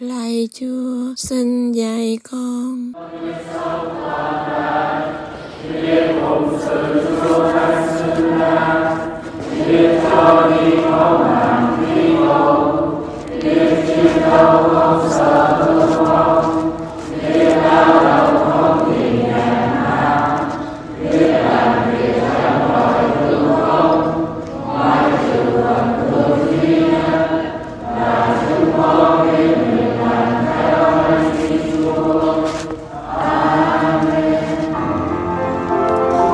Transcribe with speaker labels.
Speaker 1: Lạy Chúa, xin dạy con
Speaker 2: biết phụng sự Chúa đã xứng đáng, biết cho đi